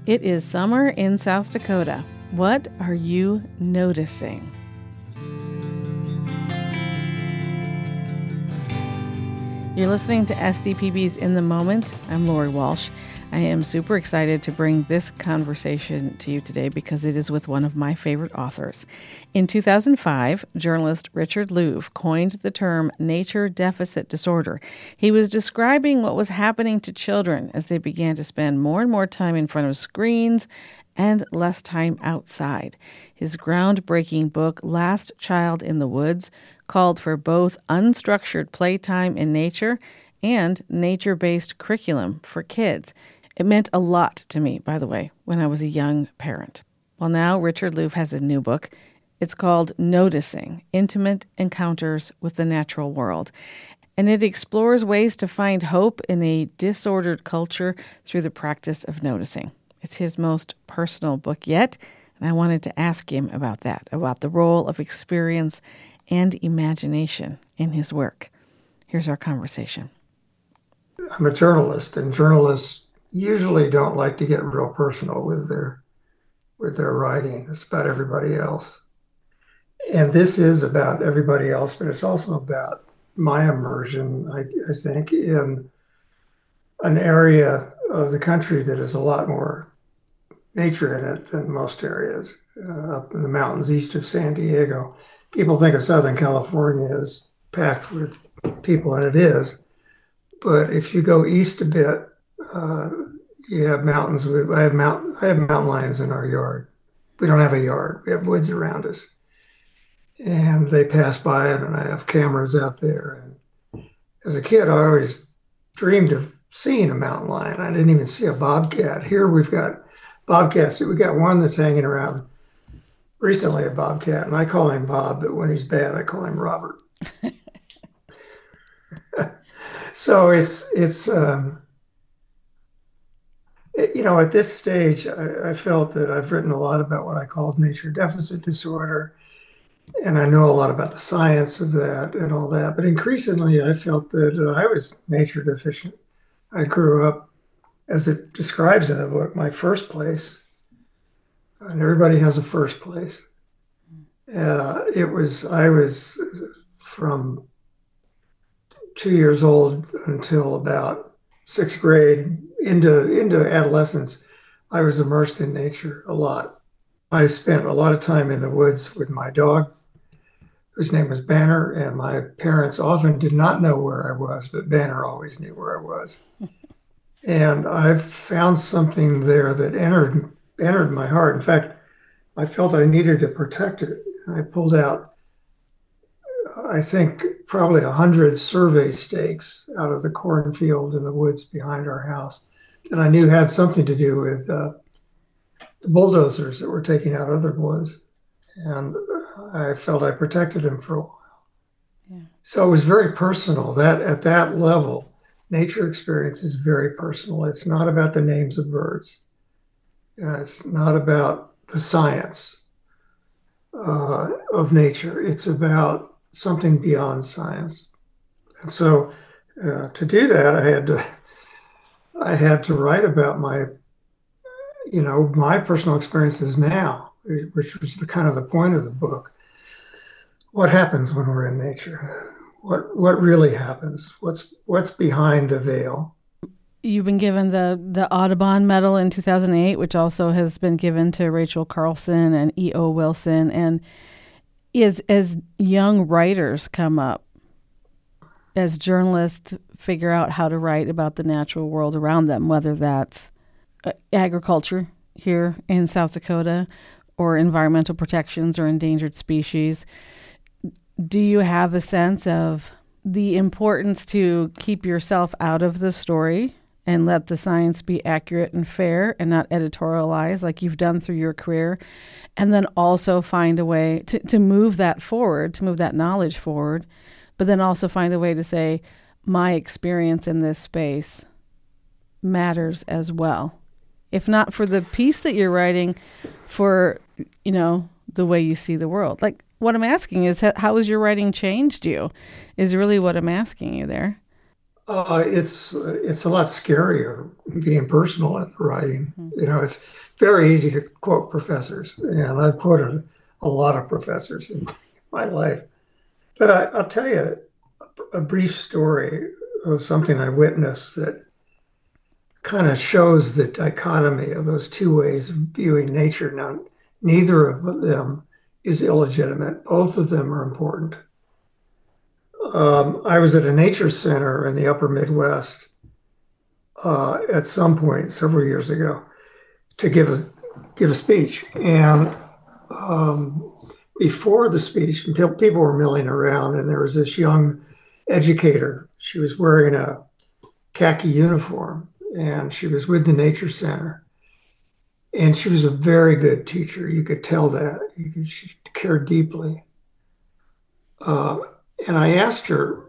It is summer in South Dakota. What are you noticing? You're listening to SDPB's In the Moment. I'm Lori Walsh. I am super excited to bring this conversation to you today because it is with one of my favorite authors. In 2005, journalist Richard Louv coined the term nature deficit disorder. He was describing what was happening to children as they began to spend more and more time in front of screens and less time outside. His groundbreaking book, Last Child in the Woods, called for both unstructured playtime in nature and nature-based curriculum for kids. It meant a lot to me, by the way, when I was a young parent. Well, now Richard Louv has a new book. It's called Noticing: Intimate Encounters with the Natural World. And it explores ways to find hope in a disordered culture through the practice of noticing. It's his most personal book yet, and I wanted to ask him about that, about the role of experience and imagination in his work. Here's our conversation. I'm a journalist, and journalists usually don't like to get real personal with their writing. It's about everybody else. And this is about everybody else, but it's also about my immersion, I think, in an area of the country that has a lot more nature in it than most areas. Up in the mountains east of San Diego, people think of Southern California as packed with people, and it is. But if you go east a bit, you have mountains. I have mountain lions in our yard. We don't have a yard. We have woods around us, and they pass by it. And I have cameras out there. And as a kid, I always dreamed of seeing a mountain lion. I didn't even see a bobcat. Here we've got bobcats. We got one that's hanging around recently, a bobcat, and I call him Bob. But when he's bad, I call him Robert. So at this stage, I felt that I've written a lot about what I called nature deficit disorder, and I know a lot about the science of that and all that. But increasingly, I felt that I was nature deficient. I grew up, as it describes in the book, my first place, and everybody has a first place. I was from 2 years old until about sixth grade into adolescence. I was immersed in nature a lot. I spent a lot of time in the woods with my dog, whose name was Banner, and my parents often did not know where I was, but Banner always knew where I was. And I found something there that entered my heart. In fact, I felt I needed to protect it. I pulled out, I think, probably 100 survey stakes out of the cornfield in the woods behind our house that I knew had something to do with the bulldozers that were taking out other woods. And I felt I protected them for a while. Yeah. So it was very personal. That at that level, nature experience is very personal. It's not about the names of birds. It's not about the science of nature. It's about something beyond science. And so to do that, I had to write about my personal experiences now, which was the point of the book. What happens when we're in nature? What really happens? What's behind the veil? You've been given the Audubon Medal in 2008, which also has been given to Rachel Carlson and E.O. Wilson. And as young writers come up, as journalists figure out how to write about the natural world around them, whether that's agriculture here in South Dakota or environmental protections or endangered species, do you have a sense of the importance to keep yourself out of the story and let the science be accurate and fair and not editorialized like you've done through your career, and then also find a way to move that forward, to move that knowledge forward, but then also find a way to say, my experience in this space matters as well. If not for the piece that you're writing, for, the way you see the world. Like, what I'm asking is, how has your writing changed you, is really what I'm asking you there. It's a lot scarier being personal in the writing. Hmm. It's very easy to quote professors, and I've quoted a lot of professors in my life. But I'll tell you a brief story of something I witnessed that kind of shows the dichotomy of those two ways of viewing nature. Now, neither of them is illegitimate. Both of them are important. I was at a nature center in the upper Midwest at some point several years ago to give a speech. And um, before the speech, people were milling around, and there was this young educator. She was wearing a khaki uniform, and she was with the Nature Center. And she was a very good teacher. You could tell that. She cared deeply. Uh, and I asked her,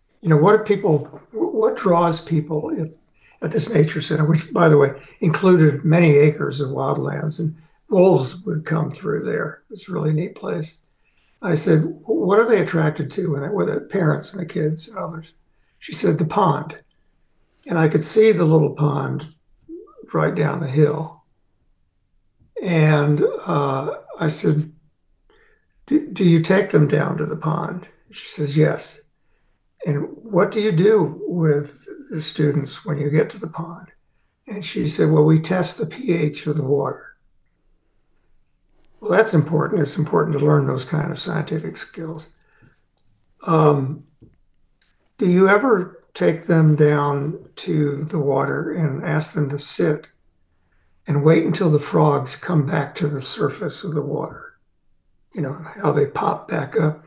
what draws people at this nature center, which, by the way, included many acres of wildlands, and wolves would come through there. It's a really neat place. I said, what are they attracted to with the parents and the kids and others? She said, the pond. And I could see the little pond right down the hill. And I said, do you take them down to the pond? She says, yes. And what do you do with the students when you get to the pond? And she said, well, we test the pH of the water. Well, that's important. It's important to learn those kind of scientific skills. Um, do you ever take them down to the water and ask them to sit and wait until the frogs come back to the surface of the water? How they pop back up.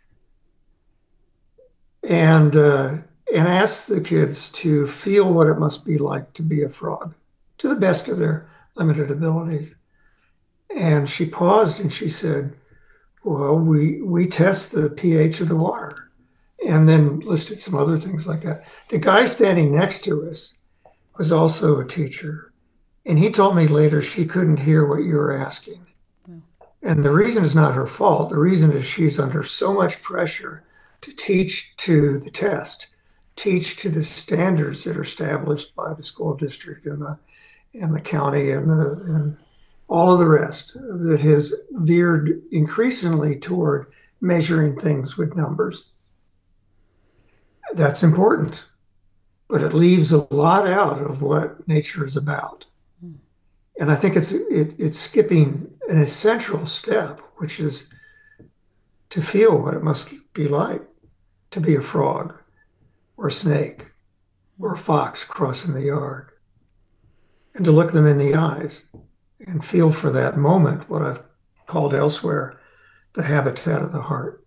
And ask the kids to feel what it must be like to be a frog to the best of their limited abilities. And she paused and she said, well, we test the pH of the water, and then listed some other things like that. The guy standing next to us was also a teacher, and he told me later she couldn't hear what you were asking. And the reason is not her fault. The reason is she's under so much pressure to teach to the test, teach to the standards that are established by the school district and the county and all of the rest, that has veered increasingly toward measuring things with numbers. That's important, but it leaves a lot out of what nature is about. And I think it's skipping an essential step, which is to feel what it must be like to be a frog or a snake or a fox crossing the yard, and to look them in the eyes and feel for that moment what I've called elsewhere the habitat of the heart.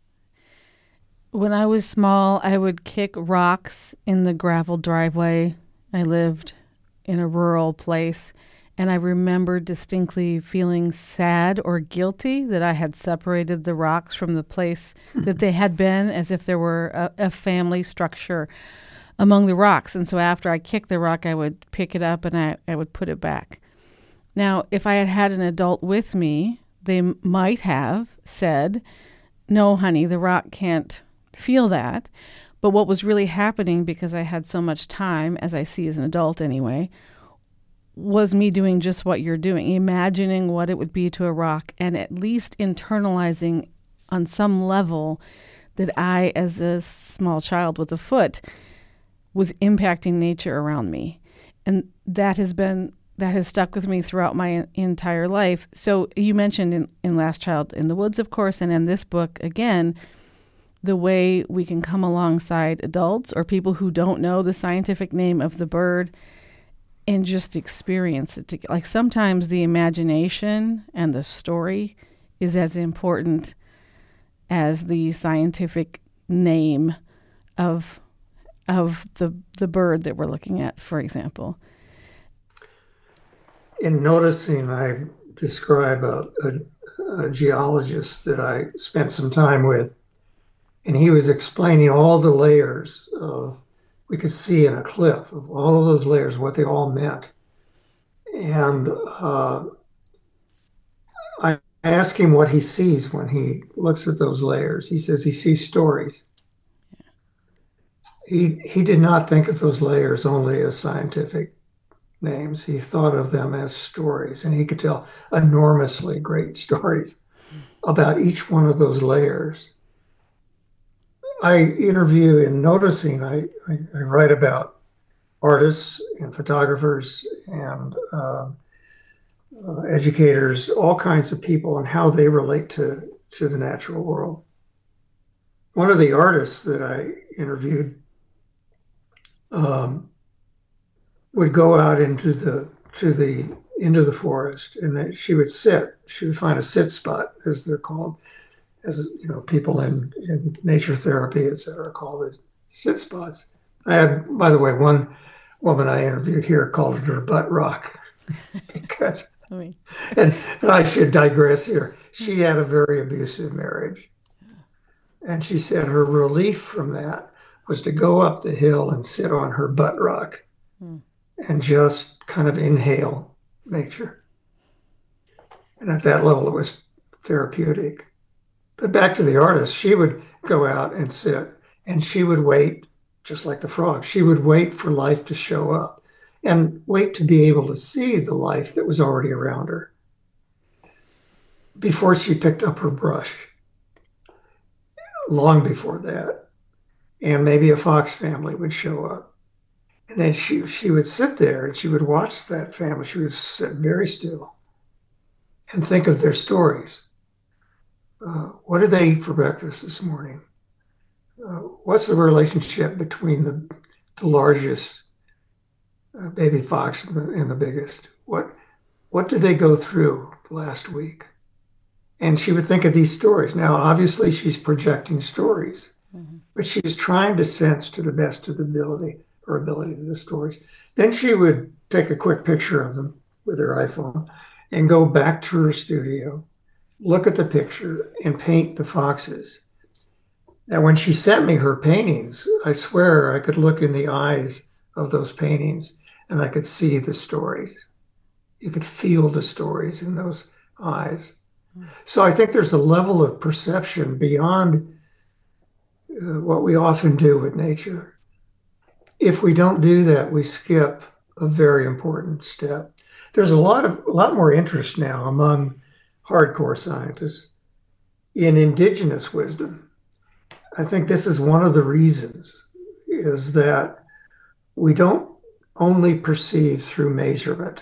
When I was small, I would kick rocks in the gravel driveway. I lived in a rural place, and I remember distinctly feeling sad or guilty that I had separated the rocks from the place that they had been, as if there were a family structure among the rocks. And so after I kicked the rock, I would pick it up and I would put it back. Now, if I had had an adult with me, they might have said, no, honey, the rock can't feel that. But what was really happening, because I had so much time, as I see as an adult anyway, was me doing just what you're doing, imagining what it would be to a rock, and at least internalizing on some level that I, as a small child with a foot, was impacting nature around me. And that has stuck with me throughout my entire life. So you mentioned in Last Child in the Woods, of course, and in this book, again, the way we can come alongside adults or people who don't know the scientific name of the bird and just experience it. Like sometimes the imagination and the story is as important as the scientific name of the bird that we're looking at, for example. In noticing, I describe a geologist that I spent some time with, and he was explaining all the layers we could see in a cliff, of all of those layers, what they all meant. And I asked him what he sees when he looks at those layers. He says he sees stories. he did not think of those layers only as scientific names. He thought of them as stories, and he could tell enormously great stories about each one of those layers. I interview in Noticing, I write about artists and photographers and educators, all kinds of people, and how they relate to the natural world. One of the artists that I interviewed would go out into the forest, and that she would sit. She would find a sit spot, as they're called, as you know, people in nature therapy, et cetera, call it sit spots. I had, by the way, one woman I interviewed here called it her butt rock because, and I should digress here. She had a very abusive marriage, and she said her relief from that was to go up the hill and sit on her butt rock and just kind of inhale nature. And at that level, it was therapeutic. But back to the artist, she would go out and sit, and she would wait, just like the frog. She would wait for life to show up and wait to be able to see the life that was already around her before she picked up her brush, long before that. And maybe a fox family would show up. And then she would sit there and she would watch that family. She would sit very still and think of their stories. What did they eat for breakfast this morning? What's the relationship between the largest baby fox and the biggest? What did they go through last week? And she would think of these stories. Now, obviously, she's projecting stories, but she's trying to sense to the best of her ability of the stories. Then she would take a quick picture of them with her iPhone and go back to her studio, look at the picture, and paint the foxes. Now, when she sent me her paintings, I swear I could look in the eyes of those paintings and I could see the stories. You could feel the stories in those eyes. So I think there's a level of perception beyond what we often do with nature. If we don't do that, we skip a very important step. There's a lot more interest now among hardcore scientists in indigenous wisdom. I think this is one of the reasons, is that we don't only perceive through measurement.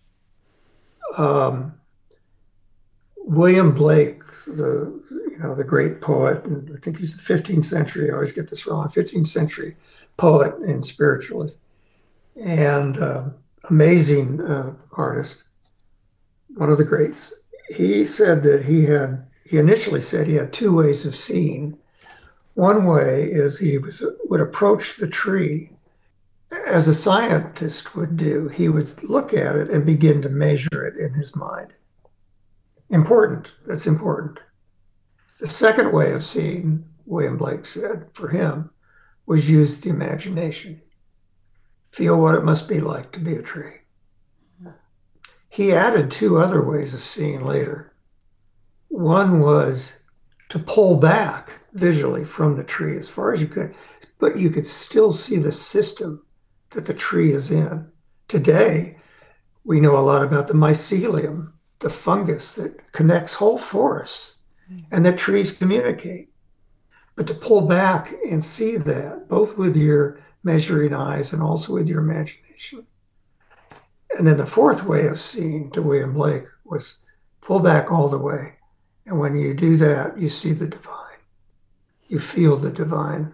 William Blake, the great poet, and I think he's the 15th century, I always get this wrong, 15th century poet and spiritualist, and amazing artist, one of the greats. He said that he initially said he had two ways of seeing. One way is he would approach the tree as a scientist would do. He would look at it and begin to measure it in his mind. Important. That's important. The second way of seeing, William Blake said, for him, was use the imagination. Feel what it must be like to be a tree. He added two other ways of seeing later. One was to pull back visually from the tree as far as you could, but you could still see the system that the tree is in. Today, we know a lot about the mycelium, the fungus that connects whole forests, and that trees communicate. But to pull back and see that, both with your measuring eyes and also with your imagination. And then the fourth way of seeing, to William Blake, was pull back all the way. And when you do that, you see the divine. You feel the divine.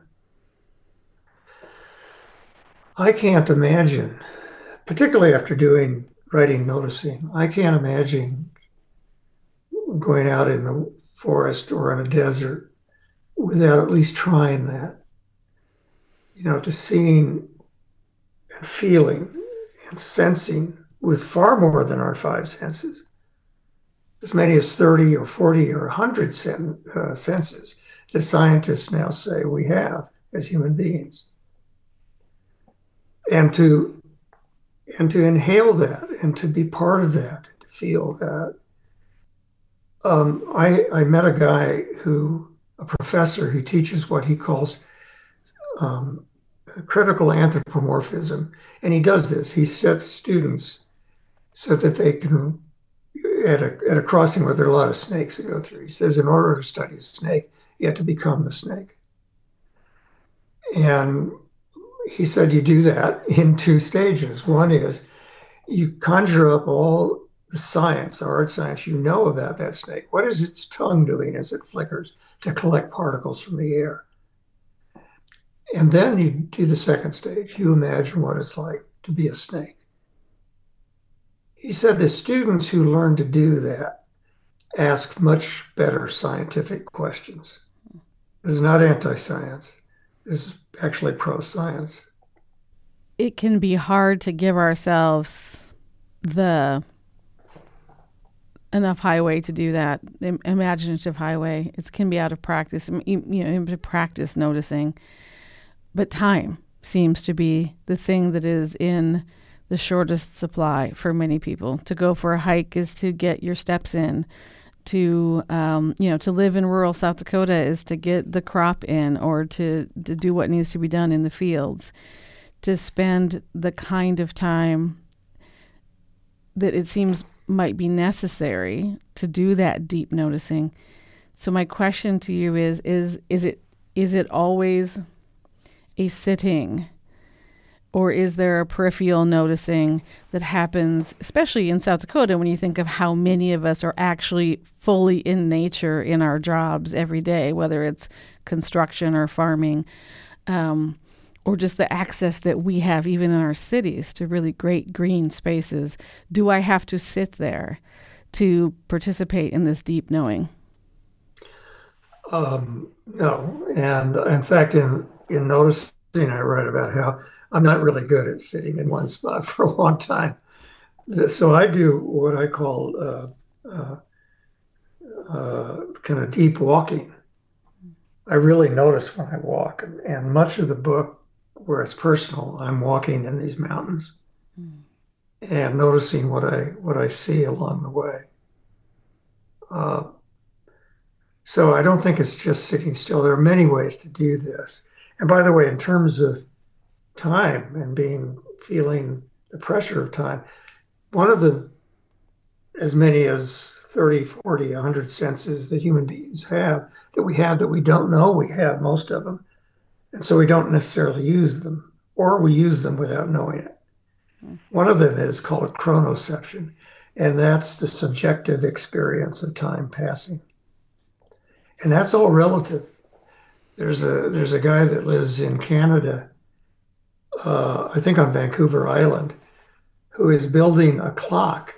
I can't imagine, particularly after writing Noticing, I can't imagine going out in the forest or in a desert without at least trying that. To seeing and feeling and sensing with far more than our five senses, as many as 30 or 40 or 100 senses that scientists now say we have as human beings. And to inhale that and to be part of that, to feel that. I met a guy a professor who teaches what he calls critical anthropomorphism. And he does this. He sets students so that they can, at a crossing where there are a lot of snakes to go through, he says, in order to study a snake, you have to become the snake. And he said you do that in two stages. One is you conjure up all the science, the hard science you know about that snake. What is its tongue doing as it flickers to collect particles from the air? And then you do the second stage. You imagine what it's like to be a snake. He said the students who learn to do that ask much better scientific questions. This is not anti-science. This is actually pro-science. It can be hard to give ourselves the enough highway to do that, imaginative highway. It can be out of practice, to practice noticing. But time seems to be the thing that is in the shortest supply for many people. To go for a hike is to get your steps in. To live in rural South Dakota is to get the crop in, or to do what needs to be done in the fields. To spend the kind of time that it seems might be necessary to do that deep noticing. So my question to you is it always a sitting, or is there a peripheral noticing that happens, especially in South Dakota, when you think of how many of us are actually fully in nature in our jobs every day, whether it's construction or farming, or just the access that we have even in our cities to really great green spaces? Do I have to sit there to participate in this deep knowing? No. And in fact, in noticing, I write about how I'm not really good at sitting in one spot for a long time. So I do what I call kind of deep walking. I really notice when I walk, and much of the book, where it's personal, I'm walking in these mountains and noticing what I see along the way. So I don't think it's just sitting still. There are many ways to do this. And by the way, in terms of time and feeling the pressure of time, one of the, as many as 30, 40, 100 senses that human beings have that we don't know we have, most of them. And so we don't necessarily use them, or we use them without knowing it. One of them is called chronoception, and that's the subjective experience of time passing. And that's all relative. There's a guy that lives in Canada, I think on Vancouver Island, who is building a clock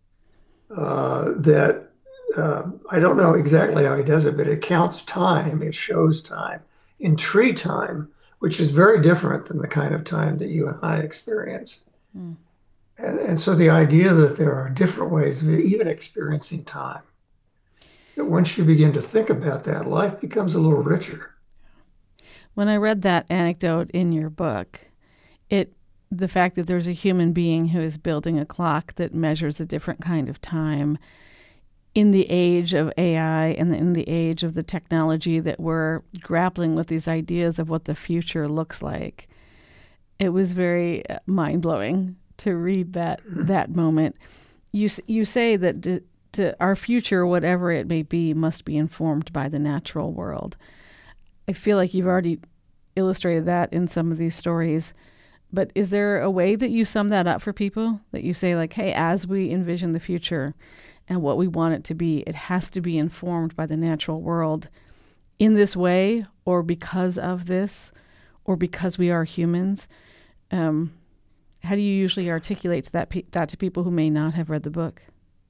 that I don't know exactly how he does it, but it counts time, it shows time in tree time, which is very different than the kind of time that you and I experience. And so the idea that there are different ways of even experiencing time, that once you begin to think about that, life becomes a little richer. When I read that anecdote in your book, the fact that there's a human being who is building a clock that measures a different kind of time in the age of AI and in the age of the technology that we're grappling with these ideas of what the future looks like. It was very mind-blowing to read that moment. You say that to our future, whatever it may be, must be informed by the natural world. I feel like you've already illustrated that in some of these stories. But is there a way that you sum that up for people? That you say, like, hey, as we envision the future and what we want it to be, it has to be informed by the natural world in this way, or because of this, or because we are humans? How do you usually articulate that to people who may not have read the book?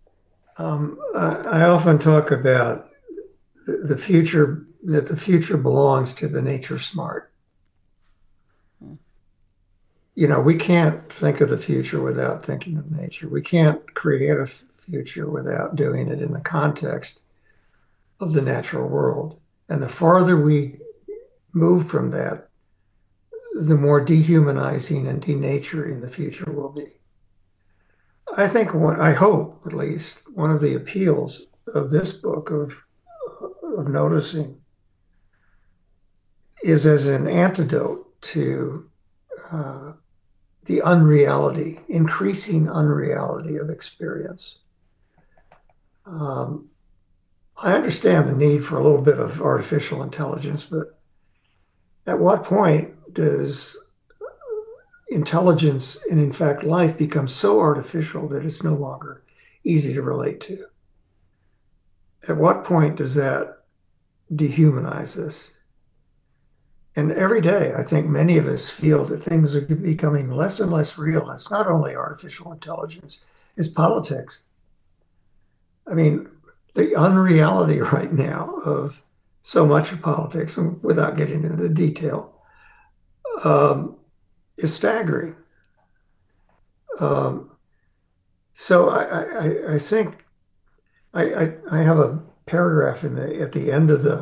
I often talk about the future, that the future belongs to the nature smart. You know, we can't think of the future without thinking of nature. We can't create a future without doing it in the context of the natural world. And the farther we move from that, the more dehumanizing and denaturing the future will be. I think, I hope at least, one of the appeals of this book of noticing is as an antidote to the unreality, increasing unreality of experience. I understand the need for a little bit of artificial intelligence, but at what point does intelligence and, in fact, life become so artificial that it's no longer easy to relate to? At what point does that dehumanize us? And every day, I think many of us feel that things are becoming less and less real. It's not only artificial intelligence, it's politics. I mean, the unreality right now of so much of politics, without getting into detail, is staggering. So I think I have a paragraph at the end of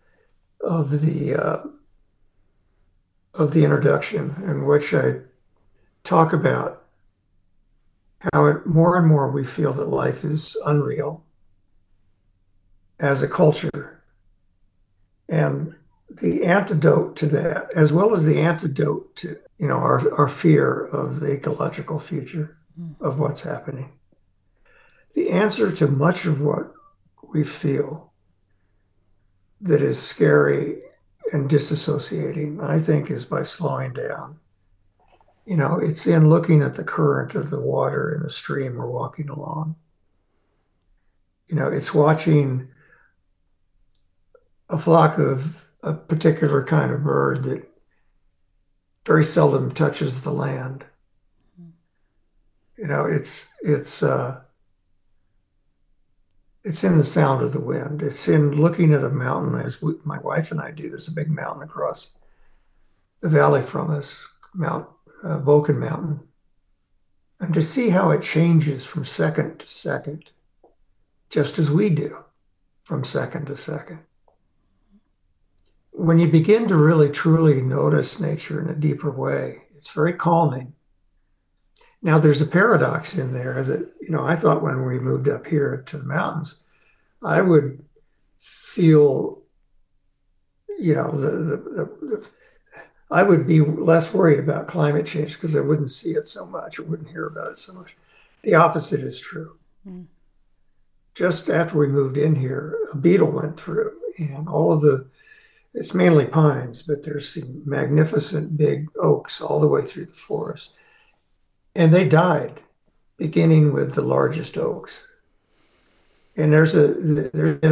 the introduction in which I talk about how more and more we feel that life is unreal as a culture. And the antidote to that, as well as the antidote to, our fear of the ecological future of what's happening. The answer to much of what we feel that is scary and disassociating, I think, is by slowing down. It's in looking at the current of the water in the stream we're walking along. It's watching a flock of a particular kind of bird that very seldom touches the land. It's in the sound of the wind. It's in looking at a mountain, as my wife and I do. There's a big mountain across the valley from us, Mount Vulcan Mountain, and to see how it changes from second to second, just as we do from second to second. When you begin to really truly notice nature in a deeper way, it's very calming. Now, there's a paradox in there that, I thought when we moved up here to the mountains, I would feel, I would be less worried about climate change because I wouldn't see it so much, or wouldn't hear about it so much. The opposite is true. Mm. Just after we moved in here, a beetle went through, and it's mainly pines, but there's some magnificent big oaks all the way through the forest. And they died, beginning with the largest oaks. And there's been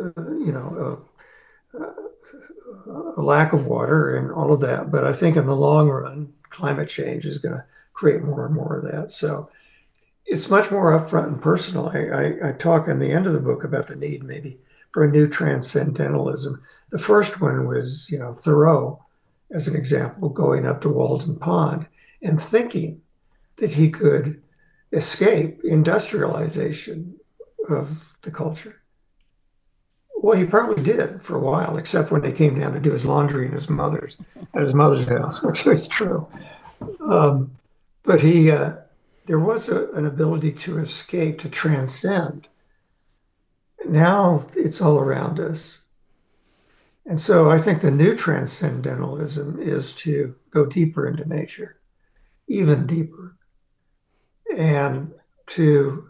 a lack of water and all of that. But I think in the long run, climate change is going to create more and more of that. So it's much more upfront and personal. I talk in the end of the book about the need maybe for a new transcendentalism. The first one was, Thoreau, as an example, going up to Walden Pond and thinking that he could escape industrialization of the culture. Well, he probably did for a while, except when he came down to do his laundry at his mother's house, which was true. But there was an ability to escape, to transcend. Now it's all around us. And so I think the new transcendentalism is to go deeper into nature, even deeper, and to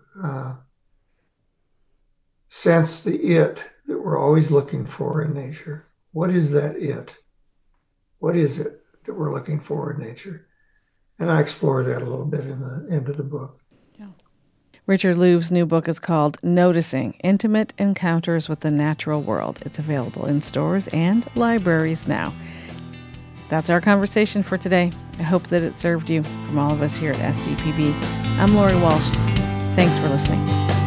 sense the it that we're always looking for in nature. What is that it? What is it that we're looking for in nature? And I explore that a little bit in the end of the book. Richard Louv's new book is called Noticing: Intimate Encounters with the Natural World. It's available in stores and libraries now. That's our conversation for today. I hope that it served you. From all of us here at SDPB, I'm Lori Walsh. Thanks for listening.